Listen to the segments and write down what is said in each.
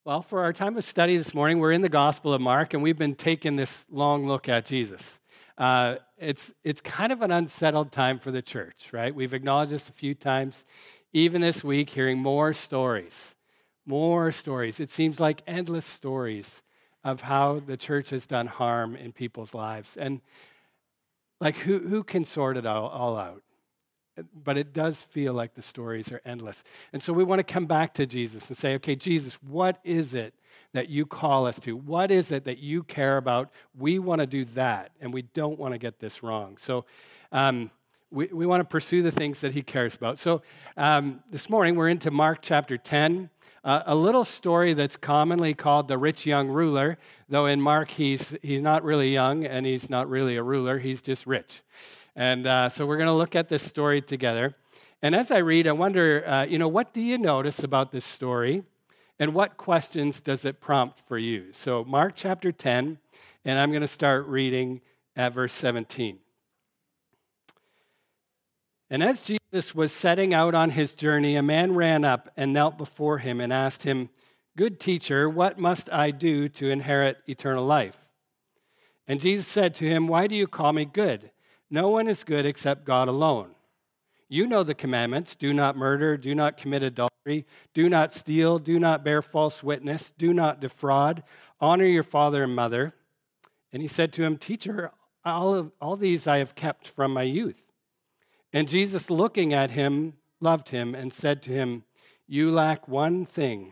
Well, for our time of study this morning, we're in the Gospel of Mark, and we've been taking this long look at Jesus. It's kind of an unsettled time for the church, right? We've acknowledged this a few times, even this week, hearing more stories. More stories. It seems like endless stories of how the church has done harm in people's lives. And like, who can sort it all out? But it does feel like the stories are endless. And so we want to come back to Jesus and say, okay, Jesus, what is it that you call us to? What is it that you care about? We want to do that, and we don't want to get this wrong. So we want to pursue the things that he cares about. So this morning, we're into Mark chapter 10, a little story that's commonly called the rich young ruler, though in Mark, he's not really young, and he's not really a ruler. He's just rich. And so we're going to look at this story together. And as I read, I wonder, what do you notice about this story? And what questions does it prompt for you? So Mark chapter 10, and I'm going to start reading at verse 17. And as Jesus was setting out on his journey, a man ran up and knelt before him and asked him, "Good teacher, what must I do to inherit eternal life?" And Jesus said to him, "Why do you call me good? No one is good except God alone. You know the commandments: do not murder, do not commit adultery, do not steal, do not bear false witness, do not defraud, honor your father and mother." And he said to him, "Teacher, all these I have kept from my youth." And Jesus, looking at him, loved him and said to him, "You lack one thing.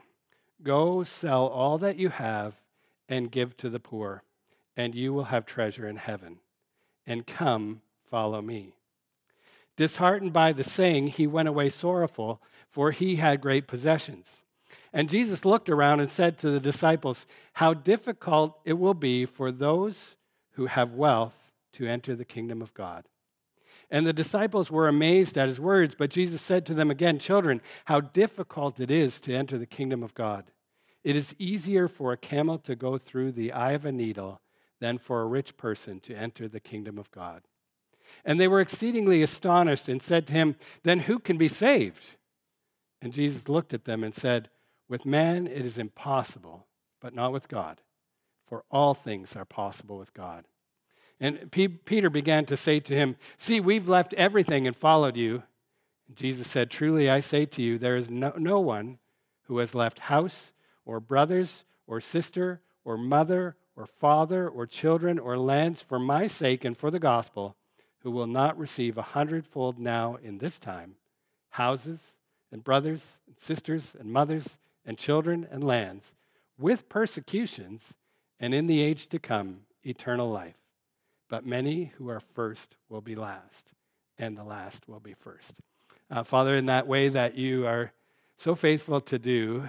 Go sell all that you have and give to the poor, and you will have treasure in heaven. And come, follow me." Disheartened by the saying, he went away sorrowful, for he had great possessions. And Jesus looked around and said to the disciples, "How difficult it will be for those who have wealth to enter the kingdom of God." And the disciples were amazed at his words, but Jesus said to them again, "Children, how difficult it is to enter the kingdom of God. It is easier for a camel to go through the eye of a needle than for a rich person to enter the kingdom of God." And they were exceedingly astonished and said to him, "Then who can be saved?" And Jesus looked at them and said, "With man it is impossible, but not with God, for all things are possible with God." And Peter began to say to him, "See, we've left everything and followed you." And Jesus said, "Truly I say to you, there is no one who has left house or brothers or sister or mother or father or children or lands for my sake and for the gospel, who will not receive 100-fold now in this time, houses and brothers and sisters and mothers and children and lands, with persecutions, and in the age to come, eternal life. But many who are first will be last, and the last will be first." Father, in that way that you are so faithful to do,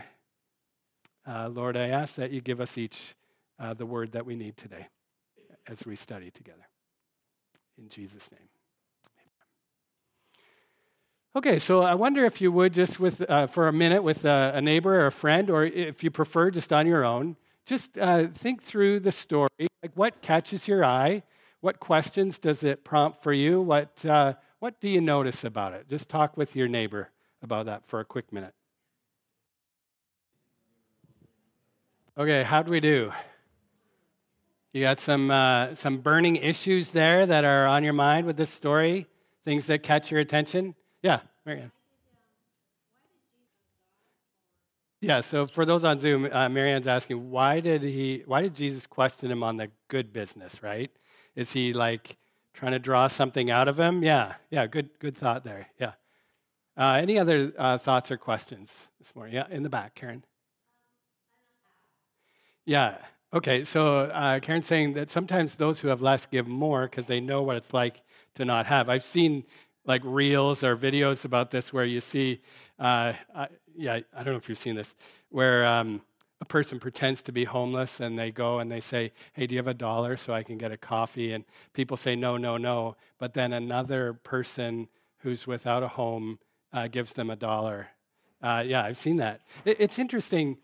Lord, I ask that you give us each the word that we need today as we study together. In Jesus' name. Okay, so I wonder if you would just for a minute with a neighbor or a friend, or if you prefer just on your own, just think through the story. Like, what catches your eye? What questions does it prompt for you? What do you notice about it? Just talk with your neighbor about that for a quick minute. Okay, how'd we do? You got some burning issues there that are on your mind with this story? Things that catch your attention? Yeah, Marianne. Yeah, so for those on Zoom, Marianne's asking, why did Jesus question him on the good business, right? Is he like trying to draw something out of him? Yeah, good thought there, yeah. Any other thoughts or questions this morning? Yeah, in the back, Karen. Yeah, okay, so Karen's saying that sometimes those who have less give more because they know what it's like to not have. I've seen like reels or videos about this where you see, I don't know if you've seen this, where a person pretends to be homeless and they go and they say, "Hey, do you have $1 so I can get a coffee?" And people say, "No, no, no." But then another person who's without a home gives them $1. Yeah, I've seen that. It's interesting.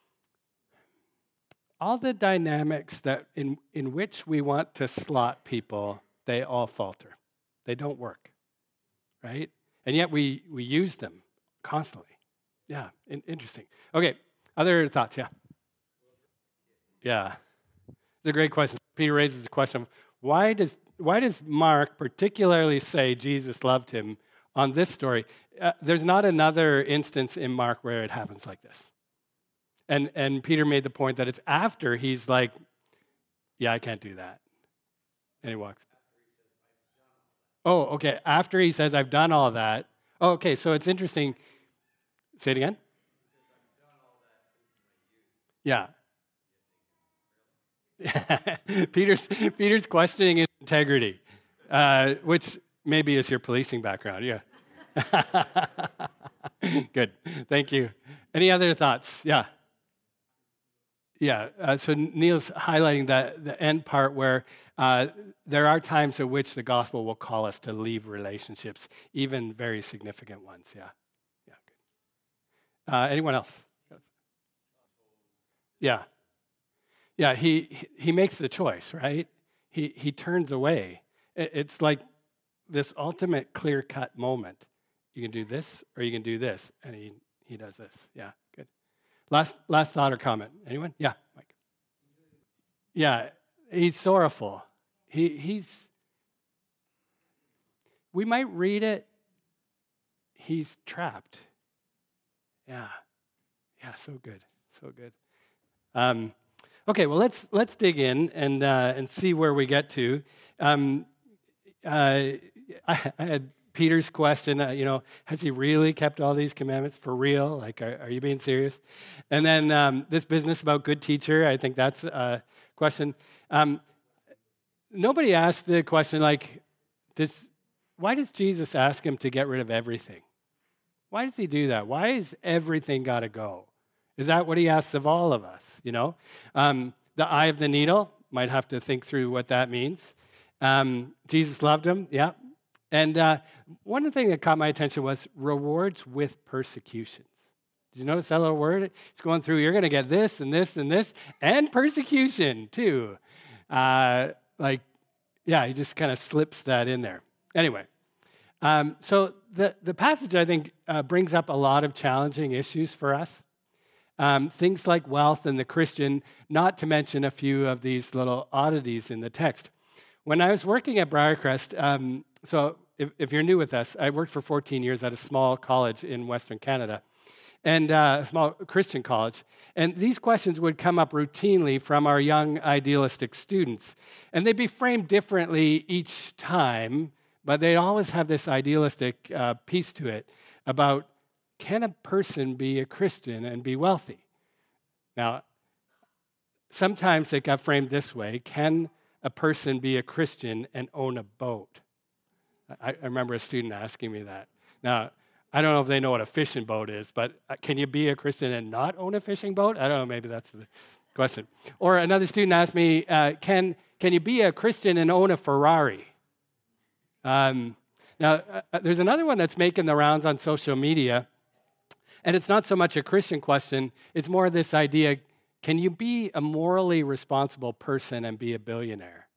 All the dynamics that in which we want to slot people, they all falter. They don't work, right? And yet we use them constantly. Yeah, interesting. Okay, other thoughts, yeah? Yeah, it's a great question. Peter raises the question of why does Mark particularly say Jesus loved him on this story? There's not another instance in Mark where it happens like this. And Peter made the point that it's after he's like, yeah, I can't do that. And he walks. Oh, okay. After he says, I've done all that. Oh, okay, so it's interesting. Say it again. Yeah. Peter's questioning his integrity, which maybe is your policing background. Yeah. Good. Thank you. Any other thoughts? Yeah. Yeah. So Neil's highlighting the end part where there are times at which the gospel will call us to leave relationships, even very significant ones. Yeah. Yeah. Good. Anyone else? Yeah. Yeah, he makes the choice, right? He turns away. It's like this ultimate clear-cut moment. You can do this or you can do this, and he does this. Yeah, good. Last thought or comment. Anyone? Yeah, Mike. Yeah, he's sorrowful. He's. We might read it. He's trapped. Yeah, so good, so good. Okay, well, let's dig in and see where we get to. I had Peter's question. Has he really kept all these commandments for real? Like, are you being serious? And then this business about good teacher. I think that's a question. Nobody asked the question like, why does Jesus ask him to get rid of everything? Why does he do that? Why is everything got to go? Is that what he asks of all of us? The eye of the needle, might have to think through what that means. Jesus loved him, yeah. And one thing that caught my attention was rewards with persecutions. Did you notice that little word? It's going through, you're going to get this and this and this, and persecution too. He just kind of slips that in there. Anyway, so the passage, I think, brings up a lot of challenging issues for us. Things like wealth and the Christian, not to mention a few of these little oddities in the text. When I was working at Briarcrest, so if you're new with us, I worked for 14 years at a small college in Western Canada, and a small Christian college. And these questions would come up routinely from our young idealistic students. And they'd be framed differently each time, but they always have this idealistic piece to it about, can a person be a Christian and be wealthy? Now, sometimes it got framed this way: can a person be a Christian and own a boat? I remember a student asking me that. Now, I don't know if they know what a fishing boat is, but can you be a Christian and not own a fishing boat? I don't know, maybe that's the question. Or another student asked me, can you be a Christian and own a Ferrari? Now, there's another one that's making the rounds on social media. And it's not so much a Christian question, it's more this idea, can you be a morally responsible person and be a billionaire?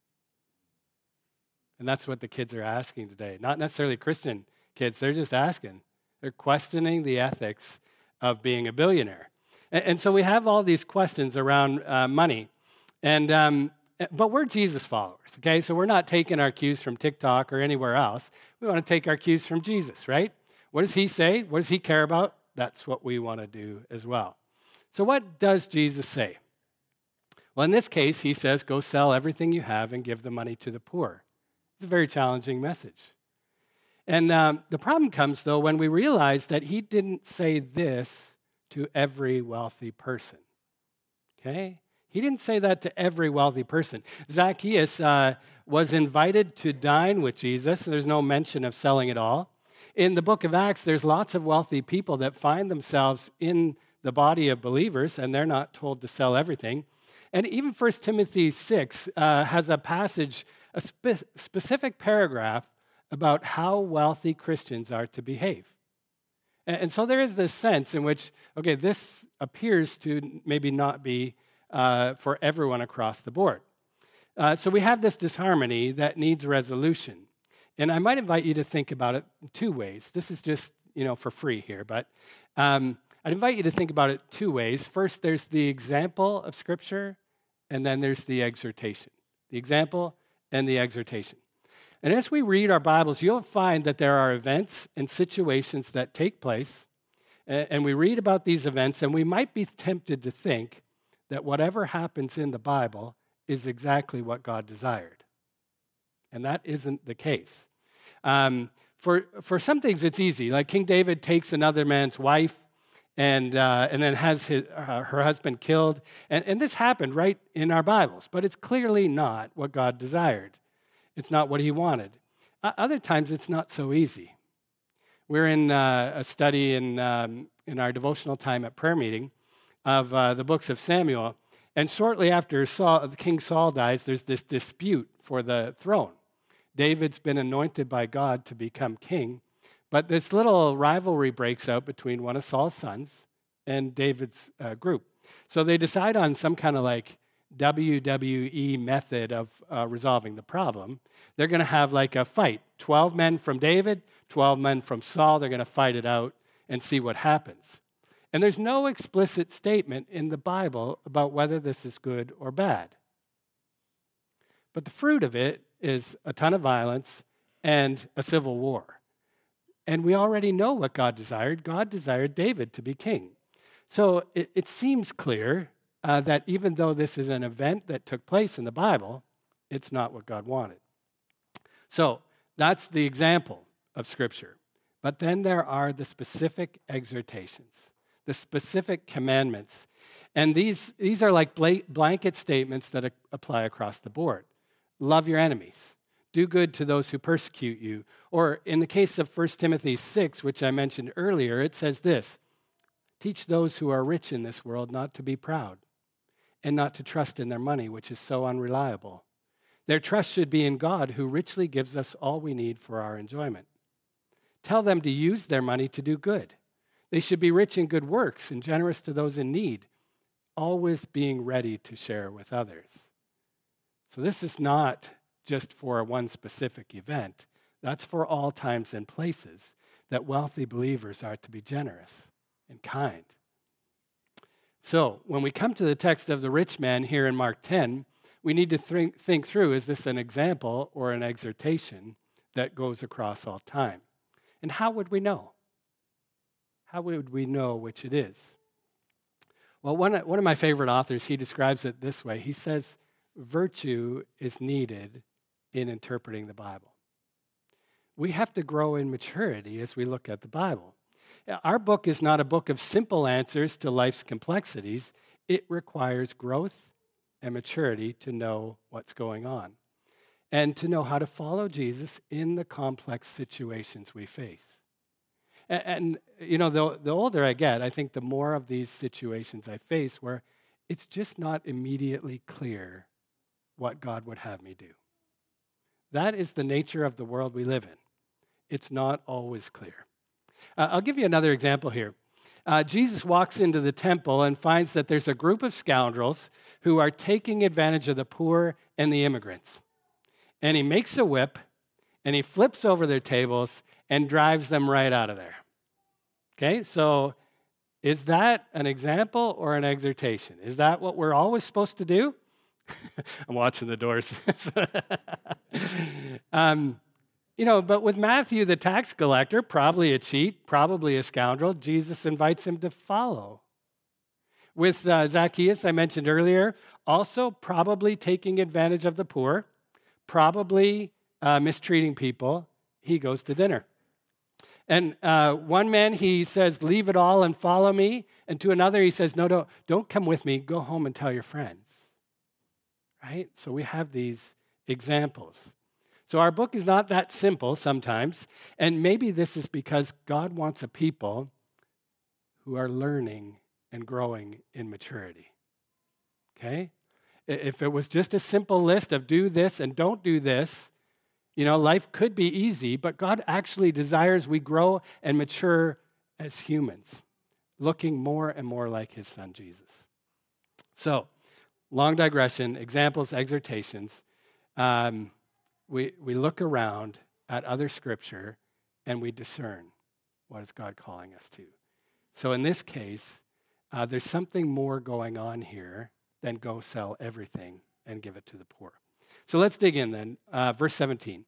And that's what the kids are asking today. Not necessarily Christian kids, they're just asking. They're questioning the ethics of being a billionaire. And so we have all these questions around money. But we're Jesus followers, okay? So we're not taking our cues from TikTok or anywhere else. We want to take our cues from Jesus, right? What does he say? What does he care about? That's what we want to do as well. So what does Jesus say? Well, in this case, he says, go sell everything you have and give the money to the poor. It's a very challenging message. And the problem comes, though, when we realize that he didn't say this to every wealthy person, okay? He didn't say that to every wealthy person. Zacchaeus was invited to dine with Jesus. There's no mention of selling it all. In the book of Acts, there's lots of wealthy people that find themselves in the body of believers, and they're not told to sell everything. And even 1 Timothy 6 has a passage, a specific paragraph about how wealthy Christians are to behave. And so there is this sense in which, okay, this appears to maybe not be for everyone across the board. So we have this disharmony that needs resolution. And I might invite you to think about it two ways. This is just, for free here, but I'd invite you to think about it two ways. First, there's the example of Scripture, and then there's the exhortation. The example and the exhortation. And as we read our Bibles, you'll find that there are events and situations that take place, and we read about these events, and we might be tempted to think that whatever happens in the Bible is exactly what God desired. And that isn't the case. For some things, it's easy. Like King David takes another man's wife and then has her husband killed. And this happened right in our Bibles, but it's clearly not what God desired. It's not what he wanted. Other times, it's not so easy. We're in a study in our devotional time at prayer meeting of the books of Samuel. And shortly after King Saul dies, there's this dispute for the throne. David's been anointed by God to become king, but this little rivalry breaks out between one of Saul's sons and David's group. So they decide on some kind of like WWE method of resolving the problem. They're going to have like a fight. 12 men from David, 12 men from Saul. They're going to fight it out and see what happens. And there's no explicit statement in the Bible about whether this is good or bad. But the fruit of it is a ton of violence and a civil war. And we already know what God desired. God desired David to be king. So it seems clear that even though this is an event that took place in the Bible, it's not what God wanted. So that's the example of Scripture. But then there are the specific exhortations, the specific commandments. And these are like blanket statements that apply across the board. Love your enemies. Do good to those who persecute you. Or in the case of 1 Timothy 6, which I mentioned earlier, it says this: teach those who are rich in this world not to be proud and not to trust in their money, which is so unreliable. Their trust should be in God, who richly gives us all we need for our enjoyment. Tell them to use their money to do good. They should be rich in good works and generous to those in need, always being ready to share with others. So this is not just for one specific event. That's for all times and places that wealthy believers are to be generous and kind. So when we come to the text of the rich man here in Mark 10, we need to think through, is this an example or an exhortation that goes across all time? And how would we know? How would we know which it is? Well, one of my favorite authors, he describes it this way. He says, virtue is needed in interpreting the Bible. We have to grow in maturity as we look at the Bible. Our book is not a book of simple answers to life's complexities. It requires growth and maturity to know what's going on and to know how to follow Jesus in the complex situations we face. And you know, the older I get, I think the more of these situations I face where it's just not immediately clear what God would have me do. That is the nature of the world we live in. It's not always clear. I'll give you another example here. Jesus walks into the temple and finds that there's a group of scoundrels who are taking advantage of the poor and the immigrants. And he makes a whip, and he flips over their tables and drives them right out of there. Okay, so is that an example or an exhortation? Is that what we're always supposed to do? I'm watching the doors. But with Matthew, the tax collector, probably a cheat, probably a scoundrel, Jesus invites him to follow. With Zacchaeus, I mentioned earlier, also probably taking advantage of the poor, probably mistreating people, he goes to dinner. And one man, he says, leave it all and follow me. And to another, he says, no, don't come with me. Go home and tell your friends. Right? So we have these examples. So our book is not that simple sometimes. And maybe this is because God wants a people who are learning and growing in maturity. Okay? If it was just a simple list of do this and don't do this, life could be easy, but God actually desires we grow and mature as humans, looking more and more like his son, Jesus. So, long digression, examples, exhortations. We look around at other scripture and we discern what is God calling us to. So in this case, there's something more going on here then go sell everything and give it to the poor. So let's dig in then. Verse 17.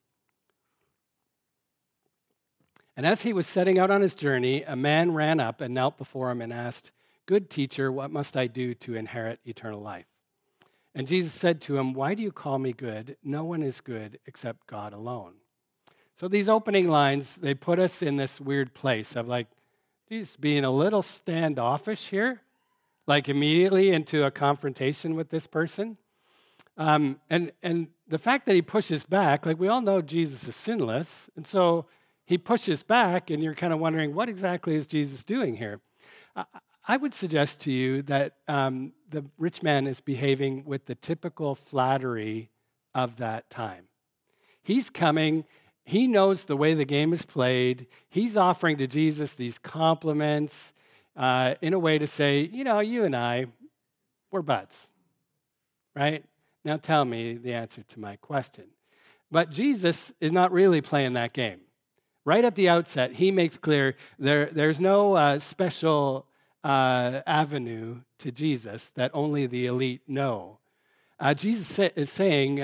And as he was setting out on his journey, a man ran up and knelt before him and asked, "Good teacher, what must I do to inherit eternal life?" And Jesus said to him, "Why do you call me good? No one is good except God alone." So these opening lines, they put us in this weird place of like, Jesus being a little standoffish here, like immediately into a confrontation with this person. And the fact that he pushes back, like we all know Jesus is sinless, and so he pushes back, and you're kind of wondering, what exactly is Jesus doing here? I would suggest to you that the rich man is behaving with the typical flattery of that time. He's coming. He knows the way the game is played. He's offering to Jesus these compliments in a way to say, you and I, we're buds, right? Now tell me the answer to my question. But Jesus is not really playing that game. Right at the outset, he makes clear there's no special avenue to Jesus that only the elite know. Jesus is saying,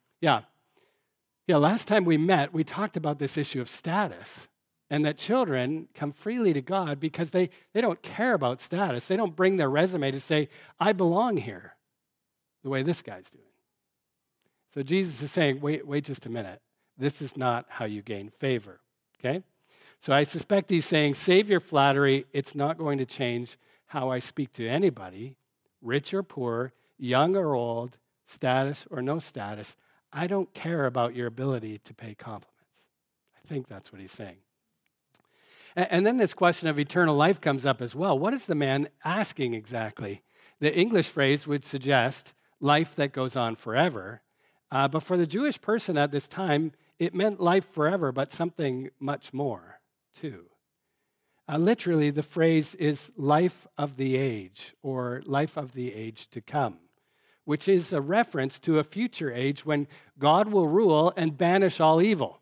last time we met, we talked about this issue of status and that children come freely to God because they don't care about status. They don't bring their resume to say, I belong here, the way this guy's doing. So Jesus is saying, wait just a minute. This is not how you gain favor, okay? So I suspect he's saying, save your flattery. It's not going to change how I speak to anybody, rich or poor, young or old, status or no status. I don't care about your ability to pay compliments. I think that's what he's saying. And then this question of eternal life comes up as well. What is the man asking exactly? The English phrase would suggest life that goes on forever. But for the Jewish person at this time, it meant life forever, but something much more, too. Literally, the phrase is life of the age, or life of the age to come, which is a reference to a future age when God will rule and banish all evil.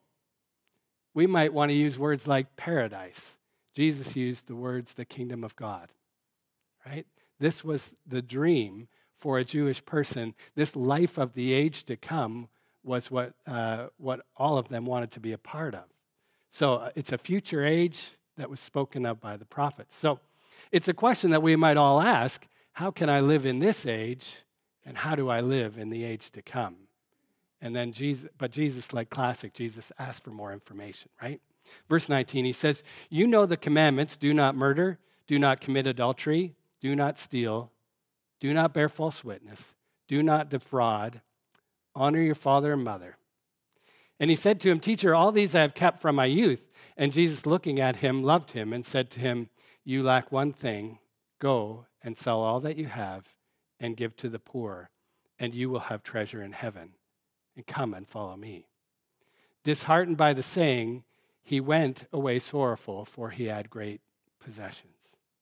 We might want to use words like paradise. Jesus used the words the kingdom of God, right? This was the dream for a Jewish person. This life of the age to come was what all of them wanted to be a part of. So it's a future age that was spoken of by the prophets. So it's a question that we might all ask, how can I live in this age, and how do I live in the age to come? And then Jesus, like classic, Jesus asked for more information, right? Verse 19, he says, you know the commandments, do not murder, do not commit adultery, do not steal, do not bear false witness, do not defraud, honor your father and mother. And he said to him, teacher, all these I have kept from my youth. And Jesus, looking at him, loved him and said to him, you lack one thing. Go and sell all that you have and give to the poor, and you will have treasure in heaven. And come and follow me. Disheartened by the saying, he went away sorrowful, for he had great possessions.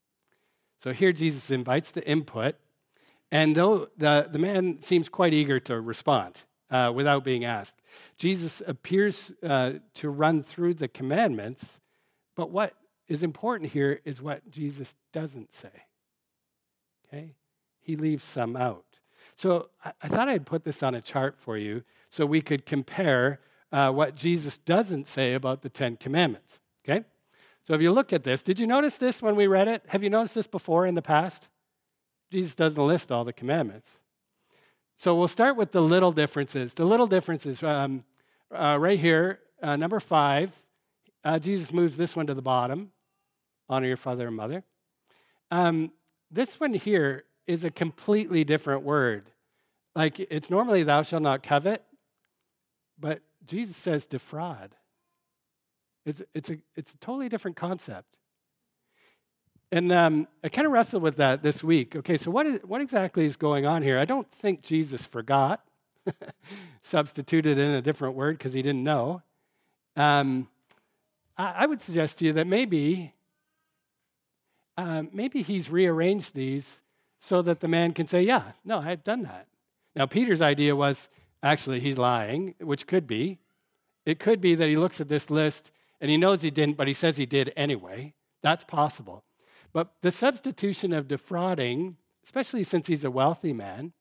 So here Jesus invites the input, and though the man seems quite eager to respond without being asked, Jesus appears to run through the commandments, but what is important here is what Jesus doesn't say. Okay? He leaves some out. So I thought I'd put this on a chart for you so we could compare what Jesus doesn't say about the 10 Commandments, okay? So if you look at this, did you notice this when we read it? Have you noticed this before in the past? Jesus doesn't list all the commandments. So we'll start with the little differences. The little differences, right here, number 5, Jesus moves this one to the bottom, honor your father and mother. This one here is a completely different word. Like, it's normally thou shalt not covet, but Jesus says defraud. It's a totally different concept. And I kind of wrestled with that this week. Okay, so what exactly is going on here? I don't think Jesus forgot, substituted in a different word because he didn't know. I would suggest to you that maybe he's rearranged these so that the man can say, yeah, no, I've done that. Now, Peter's idea was, actually, he's lying, which could be. It could be that he looks at this list and he knows he didn't, but he says he did anyway. That's possible. But the substitution of defrauding, especially since he's a wealthy man,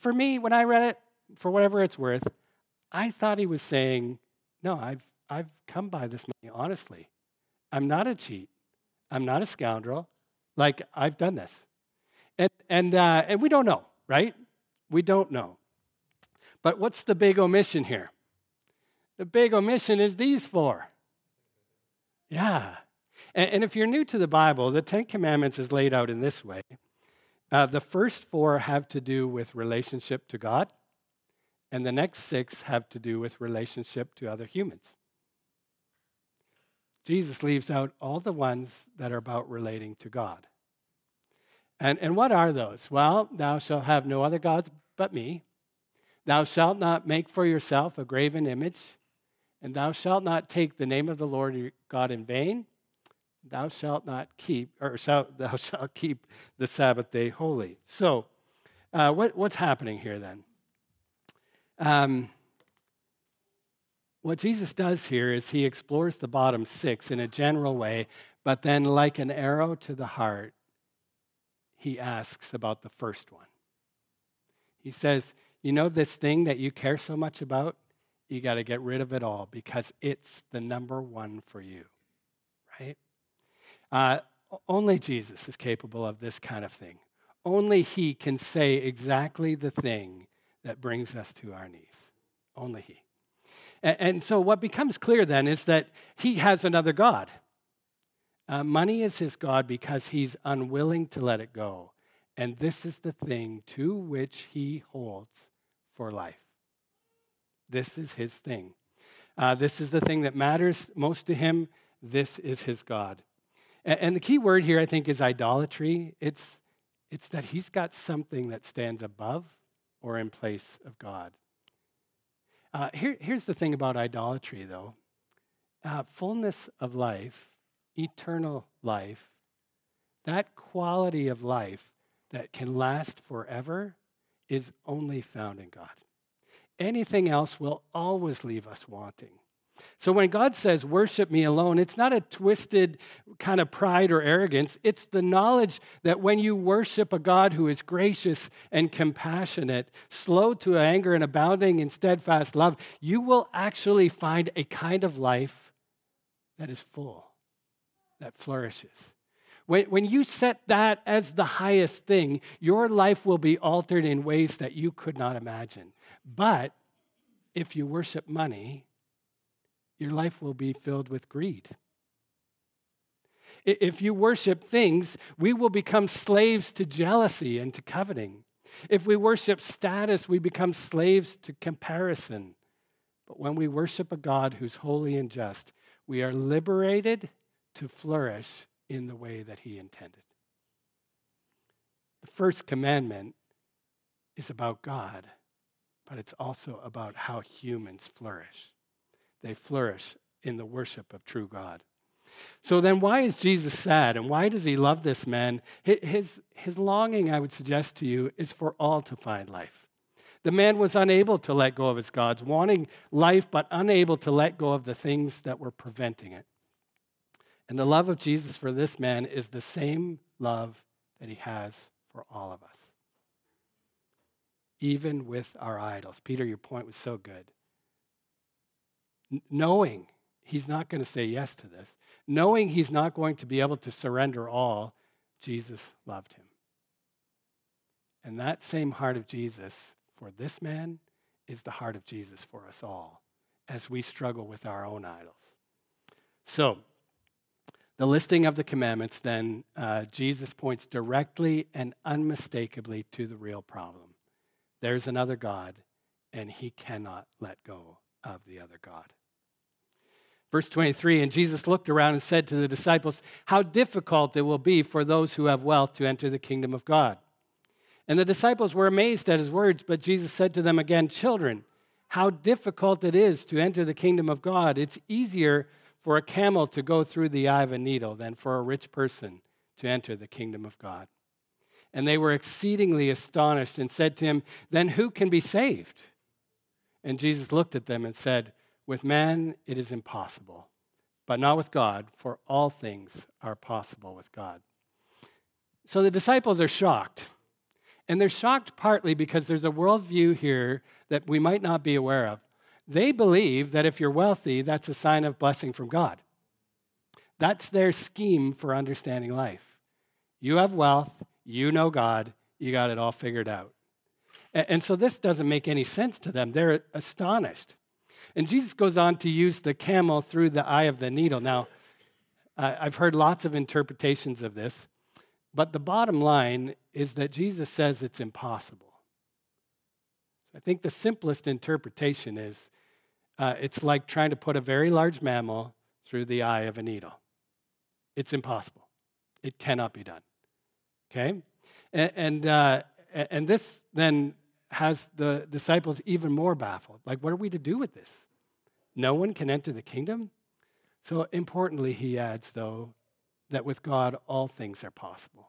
For me, when I read it, for whatever it's worth, I thought he was saying, no, I've come by this money honestly. I'm not a cheat. I'm not a scoundrel. Like, I've done this. And we don't know, right? We don't know. But what's the big omission here? The big omission is these four. Yeah. And if you're new to the Bible, the Ten Commandments is laid out in this way. The first four have to do with relationship to God, and the next six have to do with relationship to other humans. Jesus leaves out all the ones that are about relating to God. And what are those? Well, thou shalt have no other gods but me. Thou shalt not make for yourself a graven image, and thou shalt not take the name of the Lord your God in vain. Thou shalt keep the Sabbath day holy. So, what's happening here then? What Jesus does here is he explores the bottom six in a general way, but then, like an arrow to the heart, he asks about the first one. He says, you know this thing that you care so much about? You got to get rid of it all because it's the number one for you, right? Only Jesus is capable of this kind of thing. Only he can say exactly the thing that brings us to our knees. Only he. And so what becomes clear then is that he has another God. Money is his God because he's unwilling to let it go. And this is the thing to which he holds for life. This is his thing. This is the thing that matters most to him. This is his God. And the key word here, I think, is idolatry. It's that he's got something that stands above or in place of God. Here's the thing about idolatry, though. Fullness of life, eternal life, that quality of life that can last forever is only found in God. Anything else will always leave us wanting. So when God says, worship me alone, it's not a twisted kind of pride or arrogance. It's the knowledge that when you worship a God who is gracious and compassionate, slow to anger and abounding in steadfast love, you will actually find a kind of life that is full, that flourishes. When you set that as the highest thing, your life will be altered in ways that you could not imagine. But if you worship money, your life will be filled with greed. If you worship things, we will become slaves to jealousy and to coveting. If we worship status, we become slaves to comparison. But when we worship a God who's holy and just, we are liberated to flourish in the way that he intended. The first commandment is about God, but it's also about how humans flourish. They flourish in the worship of true God. So then why is Jesus sad, and why does he love this man? His longing, I would suggest to you, is for all to find life. The man was unable to let go of his gods, wanting life but unable to let go of the things that were preventing it. And the love of Jesus for this man is the same love that he has for all of us. Even with our idols. Peter, your point was so good. Knowing he's not going to say yes to this, knowing he's not going to be able to surrender all, Jesus loved him. And that same heart of Jesus for this man is the heart of Jesus for us all as we struggle with our own idols. So, the listing of the commandments, then, Jesus points directly and unmistakably to the real problem. There's another God, and he cannot let go of the other God. Verse 23, and Jesus looked around and said to the disciples, how difficult it will be for those who have wealth to enter the kingdom of God. And the disciples were amazed at his words, but Jesus said to them again, children, how difficult it is to enter the kingdom of God. It's easier for a camel to go through the eye of a needle than for a rich person to enter the kingdom of God. And they were exceedingly astonished and said to him, then who can be saved? And Jesus looked at them and said, with man it is impossible, but not with God, for all things are possible with God. So the disciples are shocked. And they're shocked partly because there's a worldview here that we might not be aware of. They believe that if you're wealthy, that's a sign of blessing from God. That's their scheme for understanding life. You have wealth, you know God, you got it all figured out. And so this doesn't make any sense to them. They're astonished. And Jesus goes on to use the camel through the eye of the needle. Now, I've heard lots of interpretations of this, but the bottom line is that Jesus says it's impossible. I think the simplest interpretation is it's like trying to put a very large mammal through the eye of a needle. It's impossible. It cannot be done. Okay? And this then has the disciples even more baffled. Like, what are we to do with this? No one can enter the kingdom? So importantly, he adds, though, that with God, all things are possible.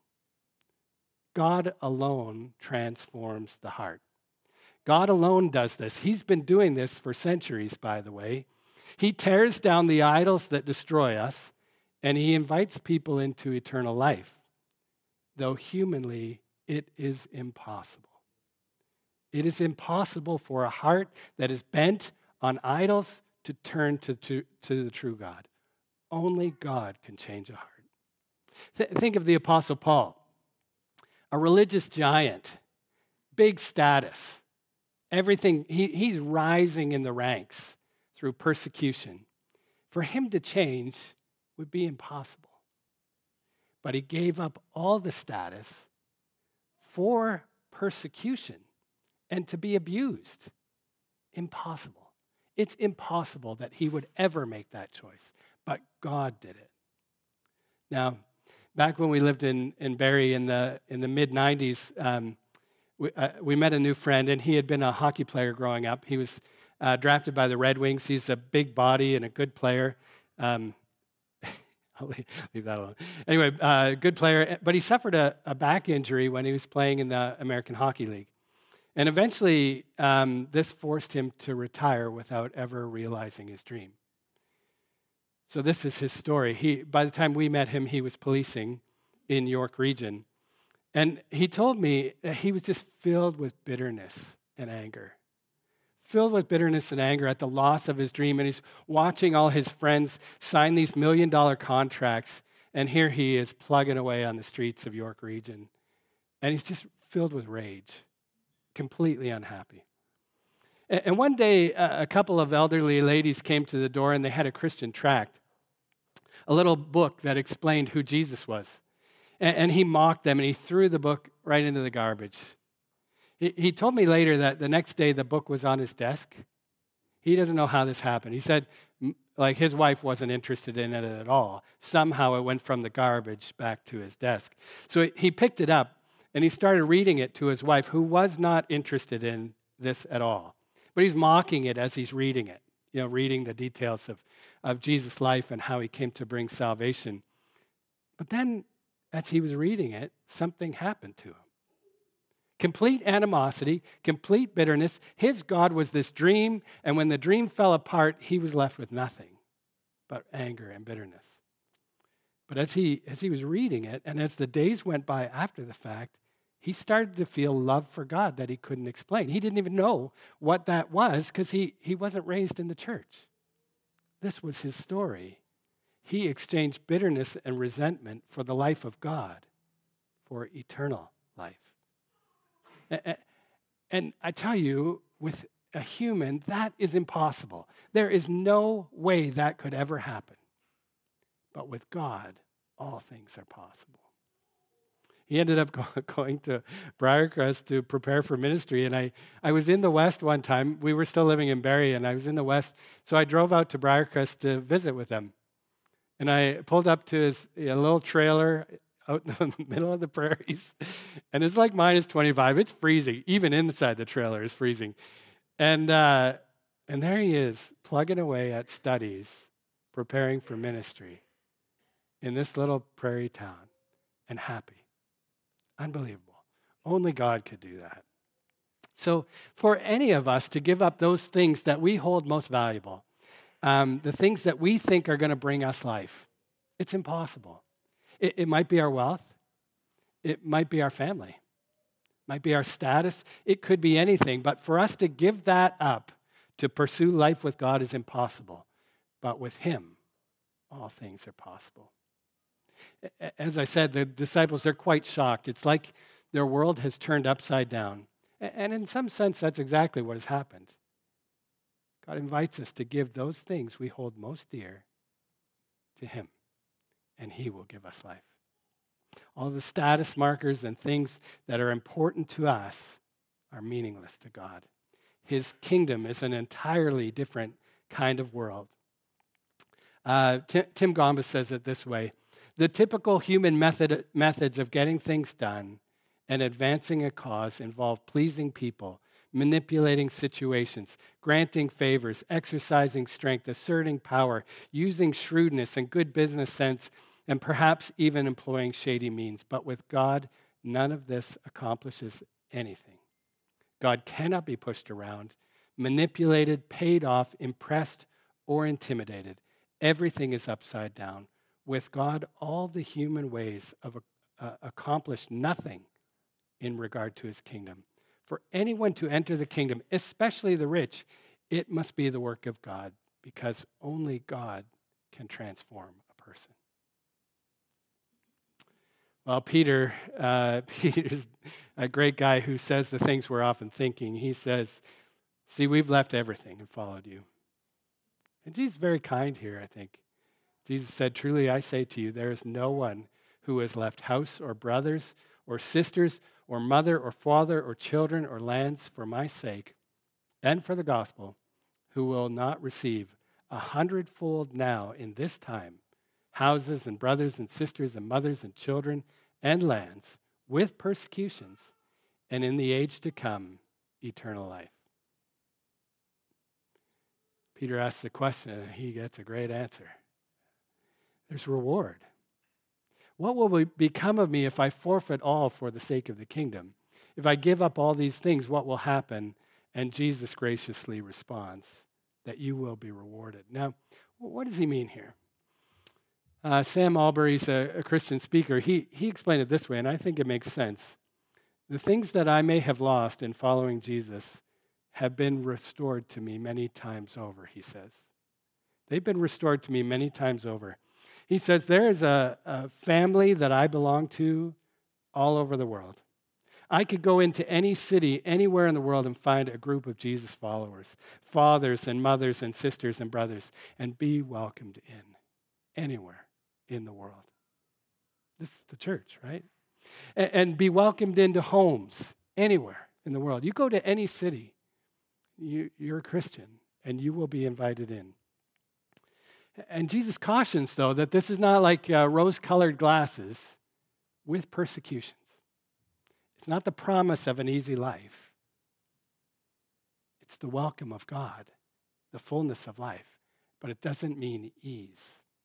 God alone transforms the heart. God alone does this. He's been doing this for centuries, by the way. He tears down the idols that destroy us, and he invites people into eternal life, though humanly it is impossible. It is impossible for a heart that is bent on idols to turn to the true God. Only God can change a heart. Think of the Apostle Paul, a religious giant, big status, everything. He's rising in the ranks through persecution. For him to change would be impossible. But he gave up all the status for persecution and to be abused. Impossible. It's impossible that he would ever make that choice, but God did it. Now, back when we lived in Barrie in the mid-'90s, we met a new friend, and he had been a hockey player growing up. He was drafted by the Red Wings. He's a big body and a good player. I'll leave that alone. Anyway, good player, but he suffered a back injury when he was playing in the American Hockey League. And eventually, this forced him to retire without ever realizing his dream. So this is his story. By the time we met him, he was policing in York Region. And he told me that he was just filled with bitterness and anger. Filled with bitterness and anger at the loss of his dream. And he's watching all his friends sign these $1 million contracts. And here he is plugging away on the streets of York Region. And he's just filled with rage. Completely unhappy. And one day, a couple of elderly ladies came to the door, and they had a Christian tract, a little book that explained who Jesus was. And he mocked them, and he threw the book right into the garbage. He told me later that the next day the book was on his desk. He doesn't know how this happened. He said, like, his wife wasn't interested in it at all. Somehow it went from the garbage back to his desk. So he picked it up, and he started reading it to his wife, who was not interested in this at all. But he's mocking it as he's reading it, reading the details of Jesus' life and how he came to bring salvation. But then, as he was reading it, something happened to him. Complete animosity, complete bitterness. His God was this dream, and when the dream fell apart, he was left with nothing but anger and bitterness. But as he was reading it, and as the days went by after the fact, he started to feel love for God that he couldn't explain. He didn't even know what that was because he wasn't raised in the church. This was his story. He exchanged bitterness and resentment for the life of God, for eternal life. And I tell you, with a human, that is impossible. There is no way that could ever happen. But with God, all things are possible. He ended up going to Briarcrest to prepare for ministry, and I was in the West one time. We were still living in Barrie, and I was in the West, so I drove out to Briarcrest to visit with them. And I pulled up to his little trailer out in the middle of the prairies, and it's like -25. It's freezing. Even inside the trailer is freezing. And there he is, plugging away at studies, preparing for ministry in this little prairie town, and happy. Unbelievable. Only God could do that. So for any of us to give up those things that we hold most valuable, the things that we think are going to bring us life, it's impossible. It might be our wealth. It might be our family. Might be our status. It could be anything. But for us to give that up to pursue life with God is impossible. But with him, all things are possible. As I said, the disciples are quite shocked. It's like their world has turned upside down. And in some sense, that's exactly what has happened. God invites us to give those things we hold most dear to him, and he will give us life. All the status markers and things that are important to us are meaningless to God. His kingdom is an entirely different kind of world. Tim Gombas says it this way: the typical human methods of getting things done and advancing a cause involve pleasing people, manipulating situations, granting favors, exercising strength, asserting power, using shrewdness and good business sense, and perhaps even employing shady means. But with God, none of this accomplishes anything. God cannot be pushed around, manipulated, paid off, impressed, or intimidated. Everything is upside down. With God, all the human ways of accomplish nothing in regard to his kingdom. For anyone to enter the kingdom, especially the rich, it must be the work of God, because only God can transform a person. Well, Peter's a great guy who says the things we're often thinking. He says, see, we've left everything and followed you. And Jesus is very kind here, I think. Jesus said, truly I say to you, there is no one who has left house or brothers or sisters or mother or father or children or lands for my sake and for the gospel, who will not receive 100-fold now in this time, houses and brothers and sisters and mothers and children and lands with persecutions, and in the age to come, eternal life. Peter asks the question, and he gets a great answer. There's reward. What will become of me if I forfeit all for the sake of the kingdom? If I give up all these things, what will happen? And Jesus graciously responds that you will be rewarded. Now, what does he mean here? Sam Albury's a Christian speaker. He explained it this way, and I think it makes sense. The things that I may have lost in following Jesus have been restored to me many times over, he says. They've been restored to me many times over. He says, there is a family that I belong to all over the world. I could go into any city, anywhere in the world, and find a group of Jesus followers, fathers and mothers and sisters and brothers, and be welcomed in anywhere in the world. This is the church, right? And be welcomed into homes anywhere in the world. You go to any city, you're a Christian, and you will be invited in. And Jesus cautions, though, that this is not like rose-colored glasses with persecutions. It's not the promise of an easy life. It's the welcome of God, the fullness of life, but it doesn't mean ease.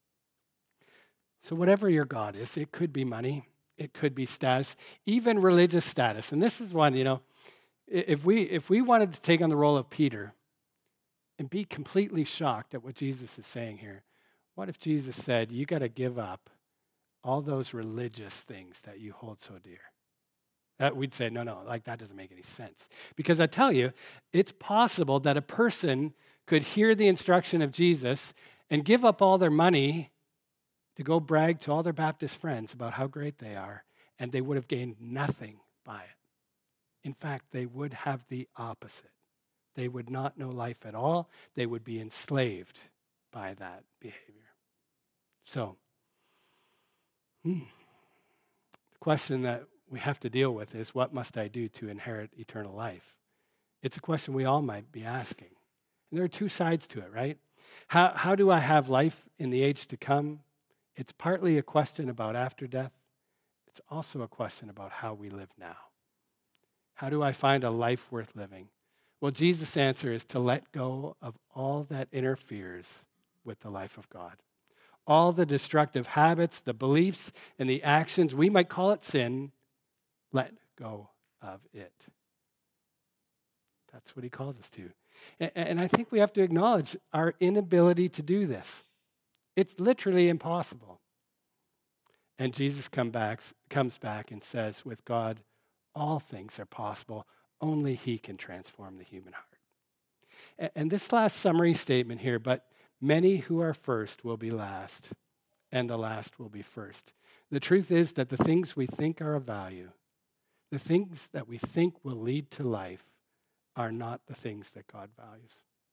So whatever your God is, it could be money, it could be status, even religious status. And this is one, if we wanted to take on the role of Peter and be completely shocked at what Jesus is saying here, what if Jesus said, you got to give up all those religious things that you hold so dear? We'd say, no, like that doesn't make any sense. Because I tell you, it's possible that a person could hear the instruction of Jesus and give up all their money to go brag to all their Baptist friends about how great they are, and they would have gained nothing by it. In fact, they would have the opposite. They would not know life at all. They would be enslaved by that behavior. So, the question that we have to deal with is, what must I do to inherit eternal life? It's a question we all might be asking. And there are two sides to it, right? How do I have life in the age to come? It's partly a question about after death. It's also a question about how we live now. How do I find a life worth living? Well, Jesus' answer is to let go of all that interferes with the life of God. All the destructive habits, the beliefs, and the actions, we might call it sin, let go of it. That's what he calls us to. And I think we have to acknowledge our inability to do this. It's literally impossible. And Jesus comes back and says, with God, all things are possible. Only he can transform the human heart. And this last summary statement here, but many who are first will be last, and the last will be first. The truth is that the things we think are of value, the things that we think will lead to life, are not the things that God values.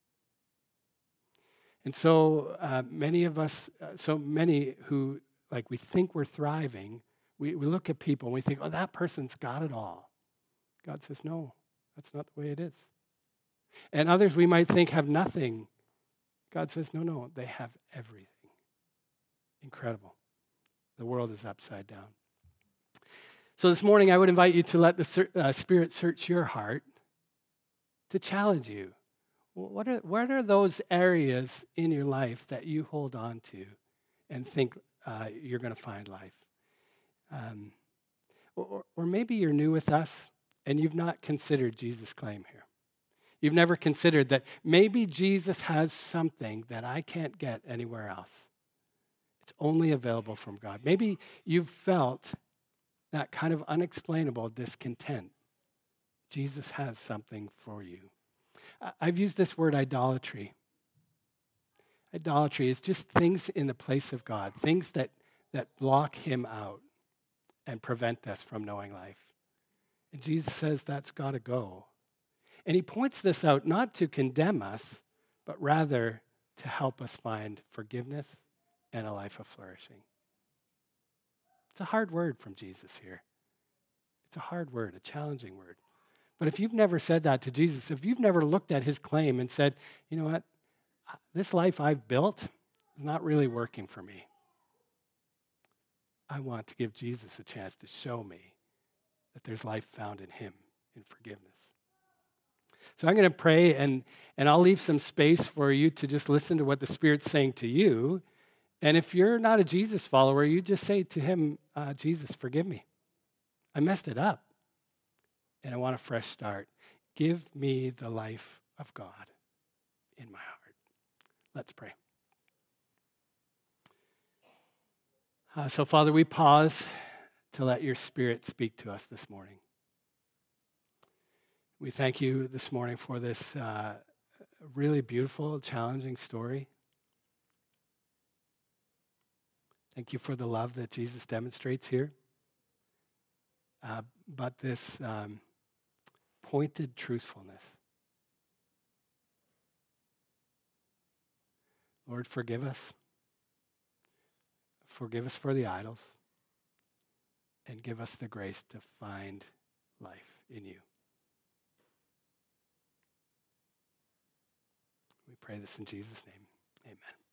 And so many of us, so many who, like, we think we're thriving, we look at people and we think, oh, that person's got it all. God says, no, that's not the way it is. And others we might think have nothing. God says, no, they have everything. Incredible. The world is upside down. So this morning I would invite you to let the Spirit search your heart, to challenge you. What are those areas in your life that you hold on to and think you're going to find life? Or maybe you're new with us and you've not considered Jesus' claim here. You've never considered that maybe Jesus has something that I can't get anywhere else. It's only available from God. Maybe you've felt that kind of unexplainable discontent. Jesus has something for you. I've used this word idolatry. Idolatry is just things in the place of God, things that block him out and prevent us from knowing life. And Jesus says that's got to go. And he points this out not to condemn us, but rather to help us find forgiveness and a life of flourishing. It's a hard word from Jesus here. It's a hard word, a challenging word. But if you've never said that to Jesus, if you've never looked at his claim and said, you know what, this life I've built is not really working for me. I want to give Jesus a chance to show me that there's life found in him, in forgiveness. So I'm going to pray, and I'll leave some space for you to just listen to what the Spirit's saying to you. And if you're not a Jesus follower, you just say to him, Jesus, forgive me. I messed it up, and I want a fresh start. Give me the life of God in my heart. Let's pray. So, Father, we pause to let your Spirit speak to us this morning. We thank you this morning for this really beautiful, challenging story. Thank you for the love that Jesus demonstrates here. But this pointed truthfulness. Lord, forgive us. Forgive us for the idols. And give us the grace to find life in you. We pray this in Jesus' name. Amen.